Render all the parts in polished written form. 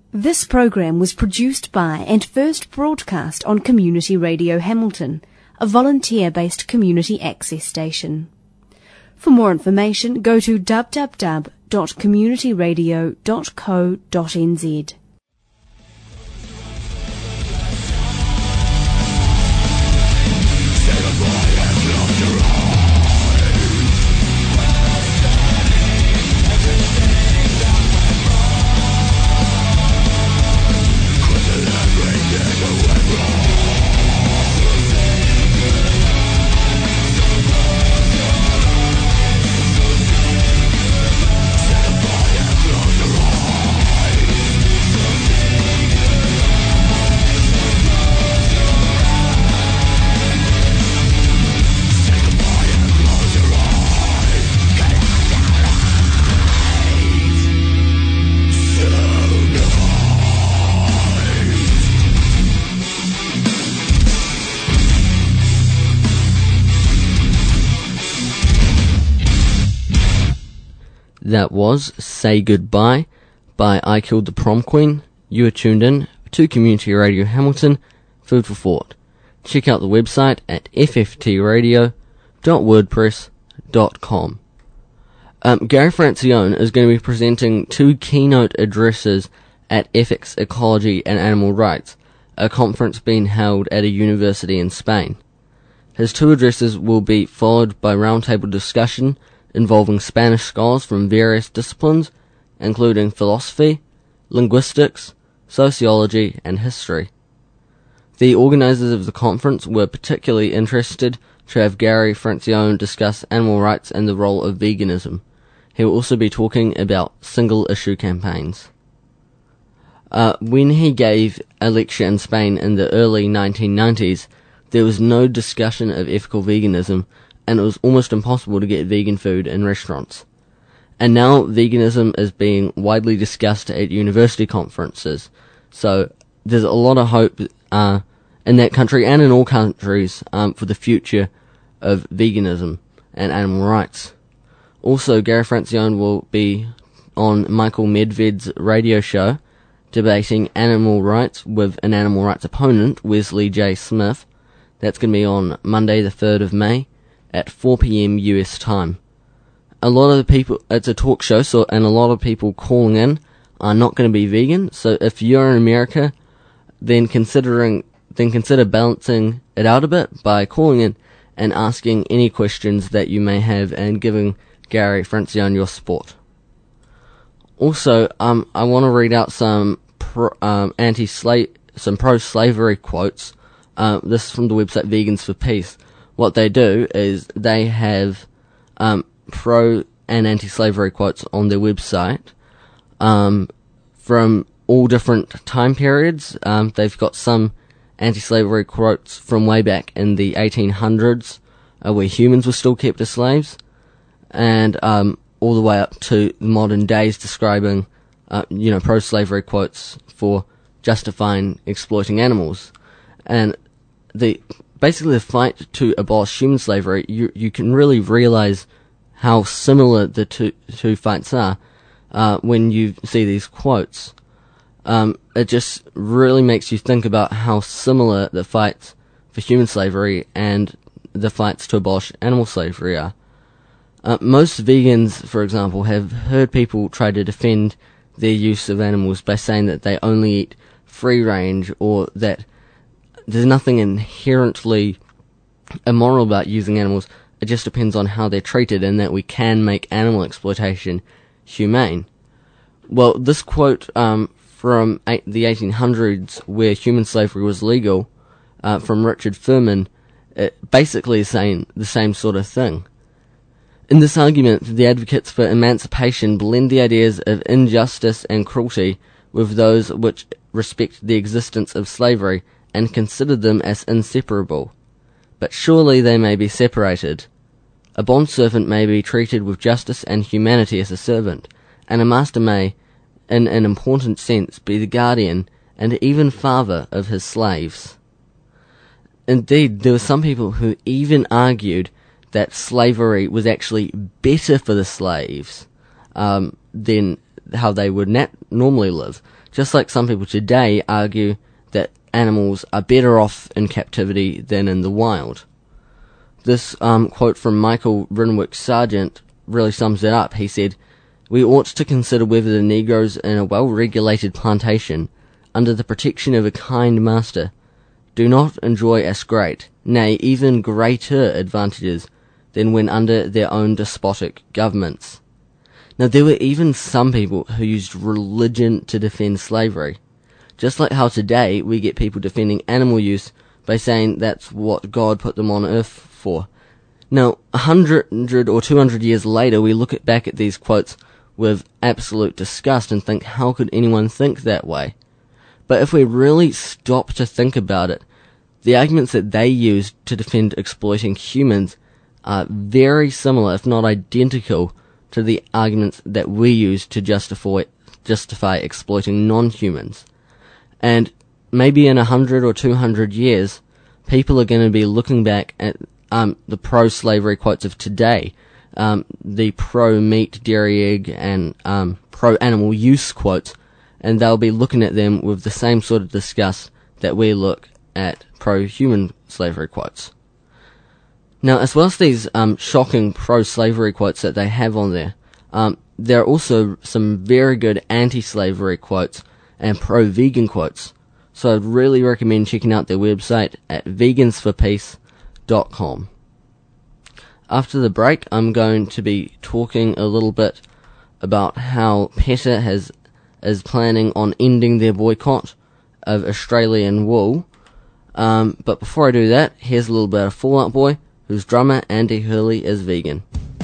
This program was produced by and first broadcast on Community Radio Hamilton, a volunteer-based community access station. For more information, go to www.communityradio.co.nz. That was Say Goodbye by I Killed the Prom Queen. You are tuned in to Community Radio Hamilton, Food for Thought. Check out the website at fftradio.wordpress.com. Gary Francione is going to be presenting 2 keynote addresses at Ethics, Ecology and Animal Rights, a conference being held at a university in Spain. His 2 addresses will be followed by roundtable discussion involving Spanish scholars from various disciplines, including philosophy, linguistics, sociology, and history. The organisers of the conference were particularly interested to have Gary Francione discuss animal rights and the role of veganism. He will also be talking about single-issue campaigns. When he gave a lecture in Spain in the early 1990s, there was no discussion of ethical veganism, and it was almost impossible to get vegan food in restaurants. And now veganism is being widely discussed at university conferences, so there's a lot of hope in that country and in all countries for the future of veganism and animal rights. Also, Gary Francione will be on Michael Medved's radio show debating animal rights with an animal rights opponent, Wesley J. Smith. That's going to be on Monday the 3rd of May at 4 p.m. US time. A lot of the people, it's a talk show, and a lot of people calling in are not going to be vegan, so if you're in America, then consider balancing it out a bit by calling in and asking any questions that you may have and giving Gary Francione your support. Also, I want to read out some pro-slavery quotes. This is from the website Vegans for Peace. What they do is they have pro and anti-slavery quotes on their website from all different time periods. They've got some anti-slavery quotes from way back in the 1800s, where humans were still kept as slaves, and all the way up to modern days, describing pro-slavery quotes for justifying exploiting animals. And basically the fight to abolish human slavery, you can really realize how similar the two fights are when you see these quotes. It just really makes you think about how similar the fights for human slavery and the fights to abolish animal slavery are. Most vegans, for example, have heard people try to defend their use of animals by saying that they only eat free range, or that there's nothing inherently immoral about using animals. It just depends on how they're treated, and that we can make animal exploitation humane. Well, this quote from the 1800s, where human slavery was legal, from Richard Furman, basically is saying the same sort of thing. In this argument, the advocates for emancipation blend the ideas of injustice and cruelty with those which respect the existence of slavery and consider them as inseparable. But surely they may be separated. A bondservant may be treated with justice and humanity as a servant, and a master may, in an important sense, be the guardian and even father of his slaves. Indeed, there were some people who even argued that slavery was actually better for the slaves than how they would normally live. just like some people today argue that animals are better off in captivity than in the wild. This quote from Michael Renwick Sargent really sums it up. He said, "We ought to consider whether the Negroes in a well-regulated plantation, under the protection of a kind master, do not enjoy as great, nay, even greater advantages than when under their own despotic governments." Now, there were even some people who used religion to defend slavery. Just like how today we get people defending animal use by saying that's what God put them on earth for. Now, 100 or 200 years later, we look back at these quotes with absolute disgust and think, how could anyone think that way? But if we really stop to think about it, the arguments that they used to defend exploiting humans are very similar, if not identical, to the arguments that we use to justify exploiting non-humans. And maybe in 100 or 200 years, people are going to be looking back at the pro-slavery quotes of today, the pro-meat, dairy, egg, and pro-animal use quotes, and they'll be looking at them with the same sort of disgust that we look at pro-human slavery quotes. Now, as well as these shocking pro-slavery quotes that they have on there, there are also some very good anti-slavery quotes and pro-vegan quotes. So I'd really recommend checking out their website at vegansforpeace.com. After the break, I'm going to be talking a little bit about how PETA is planning on ending their boycott of Australian wool. But before I do that, here's a little bit of Fall Out Boy, whose drummer Andy Hurley is vegan.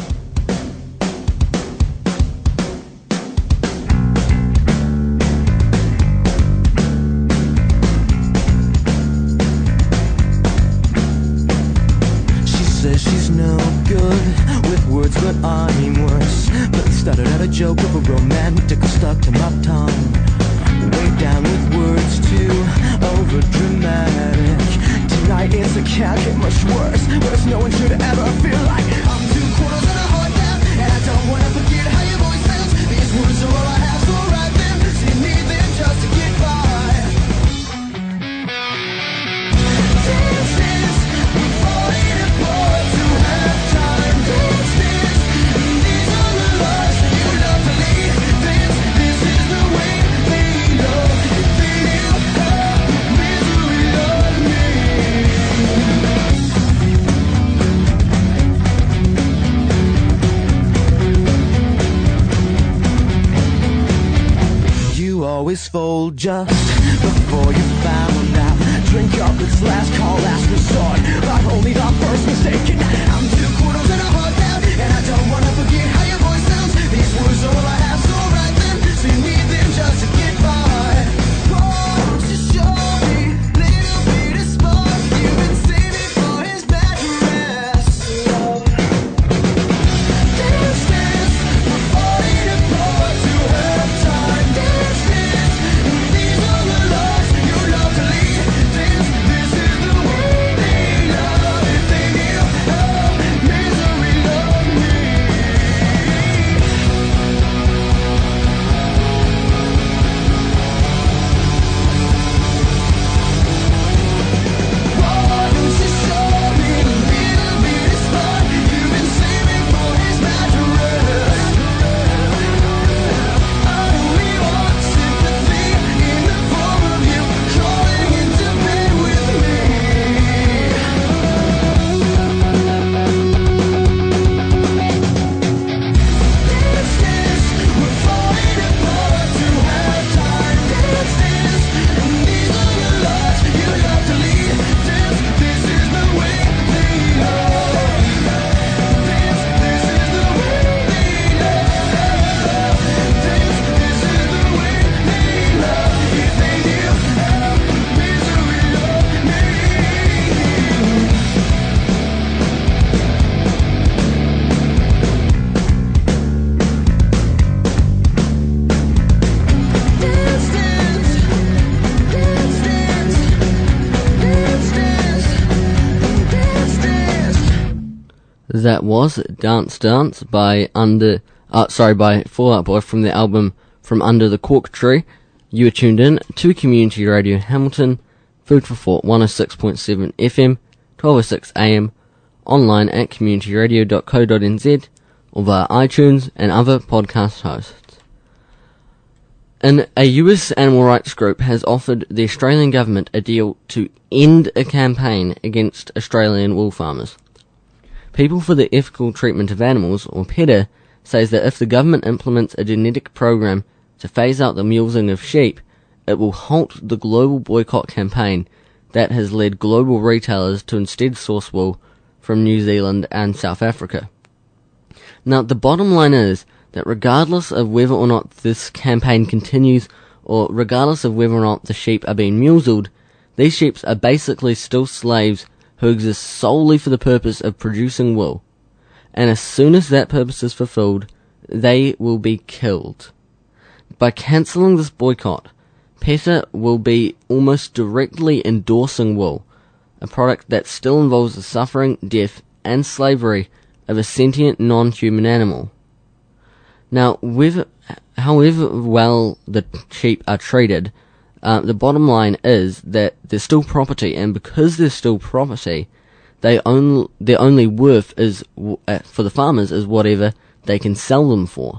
She says she's no good with words, but I'm worse. But started out a joke of a romantic stuck to my tongue. Way down with words too over dramatic. Tonight is it can't get much worse. Worse, no one should ever feel like I'm 2 quarters and a heart down, and I don't wanna forget how your voice sounds. These words are all I have, so write them. See, need them just to get by. Dance, dance, we're falling apart to have time. Dance, dance, these are the lives that you love to lead. Dance, this is the way they love. They have misery on me. You always fold just before you found out. Drink up, it's last call, last resort. But only the first mistake. And I'm 2 quarters and a heart down, and I don't wanna forget how your voice sounds. These words are all I have, so write them. So you need them just to get by. Won't you show me little bit of spark you've been saving for his bad dress? Dance, dance, we're falling apart to have time. Dance, dance, these are the lives you love to lead. Dance, this is the way they love. If they knew how misery loved me. Why don't you show me a little bit of spark you've been saving for his mattress? I only want sympathy in the form of you crawling into bed with me. Dance, dance, we're falling apart to have time. Dance, dance, these are the lives you love to lead. Dance, this is the way they love. Dance, this is the way they love. Dance, this is the way they love. If they knew how misery loved me. Dance, dance, dance, dance, dance, dance, dance, dance. That was Dance Dance by by Fall Out Boy from the album From Under the Cork Tree. You are tuned in to Community Radio Hamilton, Food for Thought 106.7 FM, 12:06 AM, online at communityradio.co.nz, or via iTunes and other podcast hosts. A US animal rights group has offered the Australian government a deal to end a campaign against Australian wool farmers. People for the Ethical Treatment of Animals, or PETA, says that if the government implements a genetic program to phase out the mulesing of sheep, it will halt the global boycott campaign that has led global retailers to instead source wool from New Zealand and South Africa. Now, the bottom line is that regardless of whether or not this campaign continues, or regardless of whether or not the sheep are being museled, these sheep are basically still slaves who exist solely for the purpose of producing wool. And as soon as that purpose is fulfilled, they will be killed. By cancelling this boycott, PETA will be almost directly endorsing wool, a product that still involves the suffering, death, and slavery of a sentient non-human animal. Now, however well the sheep are treated, the bottom line is that they're still property, and because they're still property, their only worth is for the farmers is whatever they can sell them for.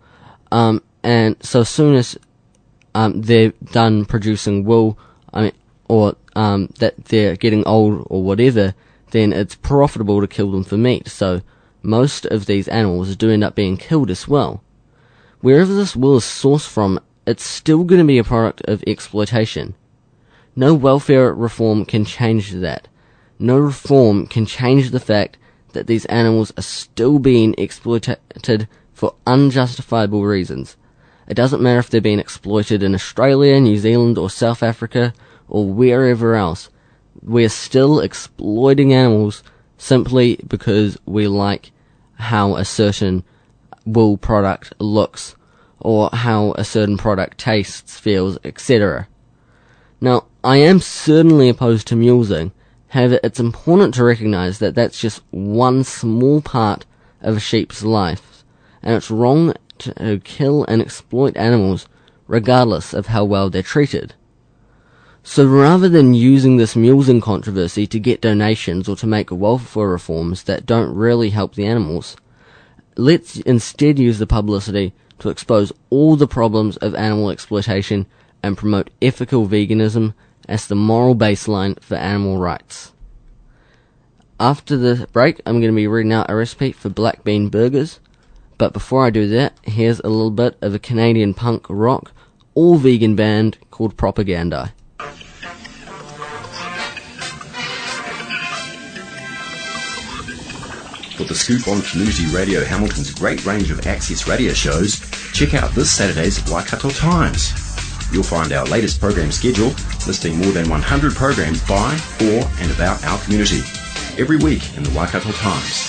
And so as soon as they're done producing wool, or that they're getting old or whatever, then it's profitable to kill them for meat. So most of these animals do end up being killed as well. Wherever this wool is sourced from, it's still going to be a product of exploitation. No welfare reform can change that. No reform can change the fact that these animals are still being exploited for unjustifiable reasons. It doesn't matter if they're being exploited in Australia, New Zealand, or South Africa, or wherever else. We're still exploiting animals simply because we like how a certain wool product looks, or how a certain product tastes, feels, etc. Now, I am certainly opposed to mulesing. However, it's important to recognise that that's just one small part of a sheep's life, and it's wrong to kill and exploit animals regardless of how well they're treated. So rather than using this mulesing controversy to get donations or to make welfare reforms that don't really help the animals, let's instead use the publicity to expose all the problems of animal exploitation and promote ethical veganism as the moral baseline for animal rights. After the break, I'm going to be reading out a recipe for black bean burgers. But before I do that, here's a little bit of a Canadian punk rock, all vegan band called Propaganda. For the scoop on Community Radio Hamilton's great range of access radio shows, check out this Saturday's Waikato Times. You'll find our latest program schedule, listing more than 100 programs by, for and about our community, every week in the Waikato Times.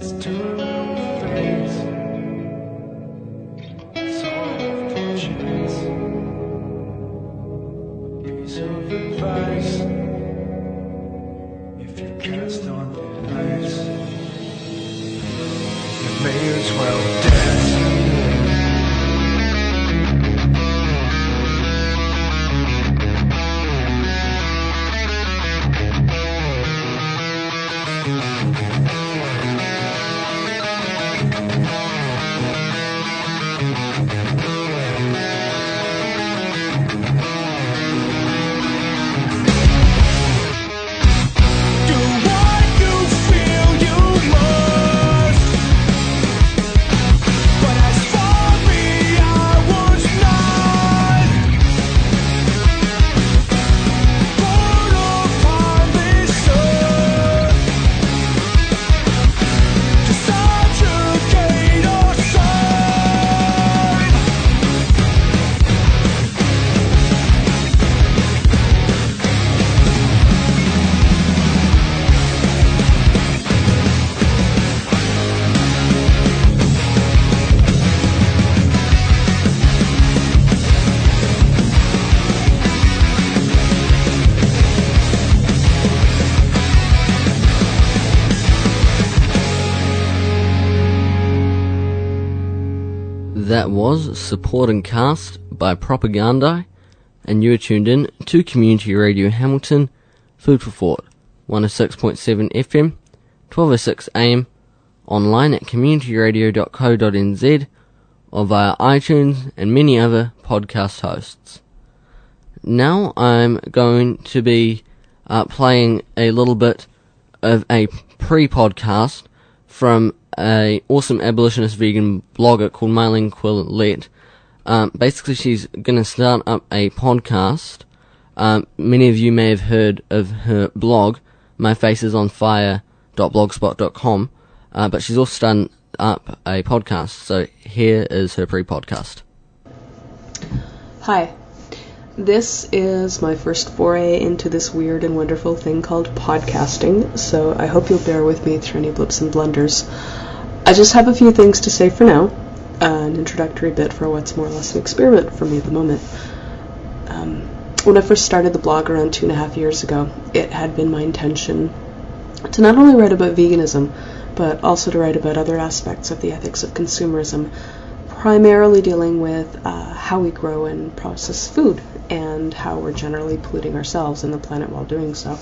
It's turn of phrase. Song of conscience. Piece of advice. If you cast on thin ice, you may as well dance. That was Supporting Cast by Propaganda, and you are tuned in to Community Radio Hamilton, Food for Thought, 106.7 FM, 12:06 AM, online at communityradio.co.nz, or via iTunes and many other podcast hosts. Now I'm going to be playing a little bit of a pre-podcast from a awesome abolitionist vegan blogger called Marlene Quillette. Basically, she's going to start up a podcast. Many of you may have heard of her blog, myfaceisonfire.blogspot.com, but she's also starting up a podcast. So here is her pre-podcast. Hi. This is my first foray into this weird and wonderful thing called podcasting, so I hope you'll bear with me through any blips and blunders. I just have a few things to say for now, an introductory bit for what's more or less an experiment for me at the moment. When I first started the blog around 2.5 years ago, it had been my intention to not only write about veganism, but also to write about other aspects of the ethics of consumerism, primarily dealing with how we grow and process food, and how we're generally polluting ourselves and the planet while doing so.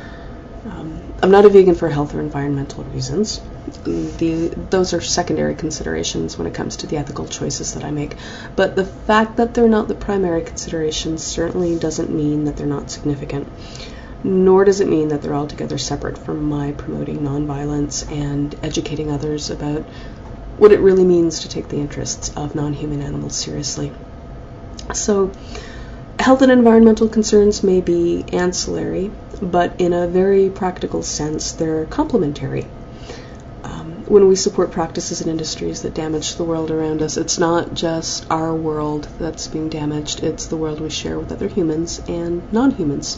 I'm not a vegan for health or environmental reasons. Those are secondary considerations when it comes to the ethical choices that I make. But the fact that they're not the primary considerations certainly doesn't mean that they're not significant. Nor does it mean that they're altogether separate from my promoting nonviolence and educating others about what it really means to take the interests of non-human animals seriously. So, health and environmental concerns may be ancillary, but in a very practical sense, they're complementary. When we support practices and industries that damage the world around us, it's not just our world that's being damaged, it's the world we share with other humans and non-humans.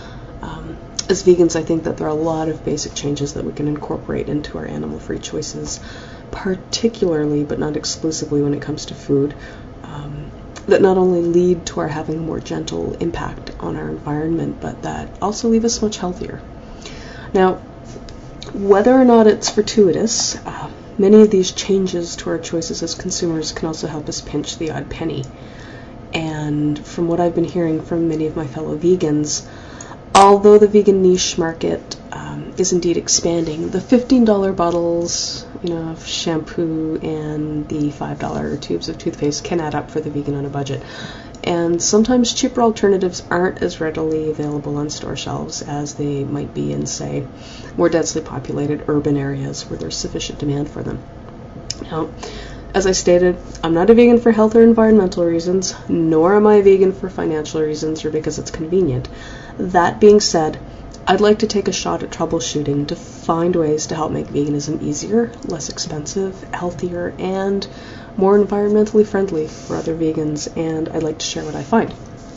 As vegans, I think that there are a lot of basic changes that we can incorporate into our animal-free choices, particularly, but not exclusively when it comes to food, that not only lead to our having a more gentle impact on our environment, but that also leave us much healthier. Now, whether or not it's fortuitous, many of these changes to our choices as consumers can also help us pinch the odd penny. And from what I've been hearing from many of my fellow vegans, although the vegan niche market is indeed expanding, the $15 bottles, of shampoo and the $5 tubes of toothpaste can add up for the vegan on a budget. And sometimes cheaper alternatives aren't as readily available on store shelves as they might be in, say, more densely populated urban areas where there's sufficient demand for them. Now, as I stated, I'm not a vegan for health or environmental reasons, nor am I a vegan for financial reasons or because it's convenient. That being said, I'd like to take a shot at troubleshooting to find ways to help make veganism easier, less expensive, healthier, and more environmentally friendly for other vegans, and I'd like to share what I find.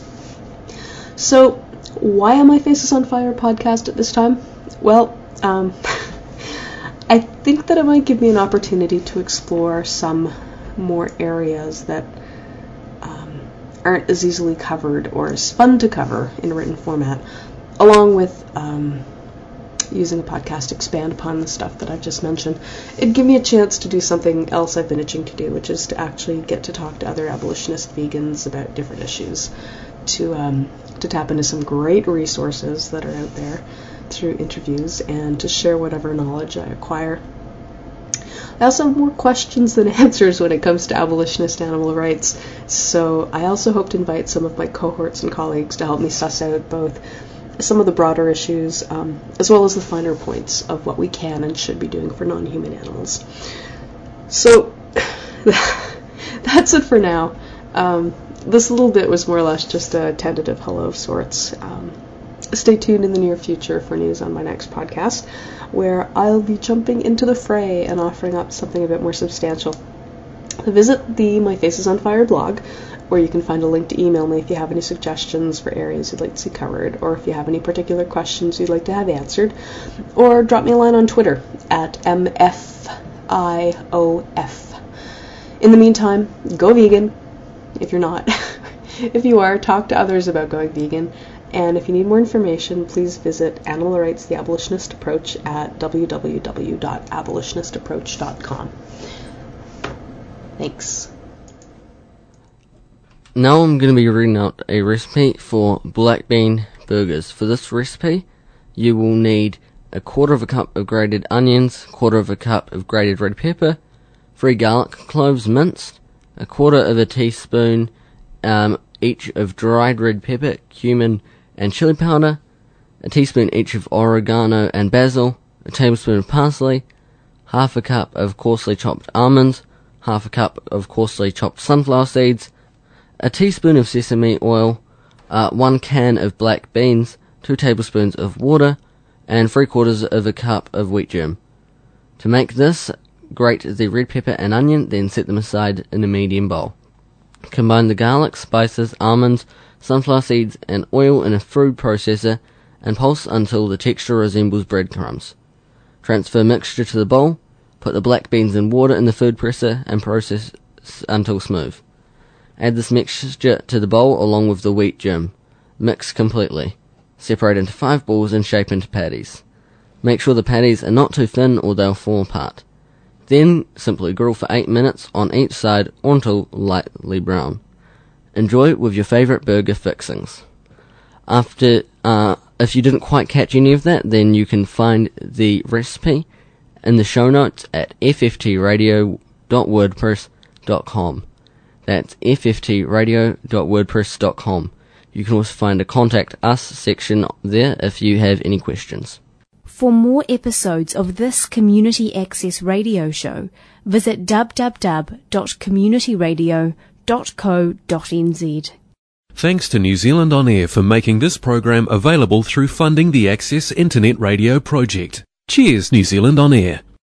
So, why am I Faces on Fire podcast at this time? Well, I think that it might give me an opportunity to explore some more areas that aren't as easily covered or as fun to cover in a written format, along with using a podcast to expand upon the stuff that I've just mentioned. It'd give me a chance to do something else I've been itching to do, which is to actually get to talk to other abolitionist vegans about different issues, to tap into some great resources that are out there through interviews, and to share whatever knowledge I acquire. I also have more questions than answers when it comes to abolitionist animal rights, so I also hope to invite some of my cohorts and colleagues to help me suss out both some of the broader issues, as well as the finer points of what we can and should be doing for non-human animals. So, that's it for now. This little bit was more or less just a tentative hello of sorts. Stay tuned in the near future for news on my next podcast, where I'll be jumping into the fray and offering up something a bit more substantial. Visit the My Face is on Fire blog, where you can find a link to email me if you have any suggestions for areas you'd like to see covered, or if you have any particular questions you'd like to have answered, or drop me a line on Twitter at MFIOF. In the meantime, go vegan, if you're not. If you are, talk to others about going vegan, and if you need more information, please visit Animal Rights: The Abolitionist Approach at www.abolitionistapproach.com. Thanks. Now I'm going to be reading out a recipe for black bean burgers. For this recipe, you will need 1/4 cup of grated onions, 1/4 cup of grated red pepper, 3 garlic cloves minced, 1/4 teaspoon each of dried red pepper, cumin, and chili powder, a teaspoon each of oregano and basil, a tablespoon of parsley, 1/2 cup of coarsely chopped almonds, 1/2 cup of coarsely chopped sunflower seeds, a teaspoon of sesame oil, 1 can of black beans, 2 tablespoons of water, and 3/4 cup of wheat germ. To make this, grate the red pepper and onion, then set them aside in a medium bowl. Combine the garlic, spices, almonds, sunflower seeds, and oil in a food processor and pulse until the texture resembles breadcrumbs. Transfer mixture to the bowl, put the black beans and water in the food presser and process until smooth. Add this mixture to the bowl along with the wheat germ. Mix completely. Separate into 5 balls and shape into patties. Make sure the patties are not too thin or they'll fall apart. Then simply grill for 8 minutes on each side or until lightly brown. Enjoy with your favourite burger fixings. If you didn't quite catch any of that, then you can find the recipe in the show notes at fftradio.wordpress.com. That's fftradio.wordpress.com. You can also find a Contact Us section there if you have any questions. For more episodes of this Community Access radio show, visit www.communityradio.co.nz. Thanks to New Zealand On Air for making this program available through funding the Access Internet Radio project. Cheers, New Zealand On Air.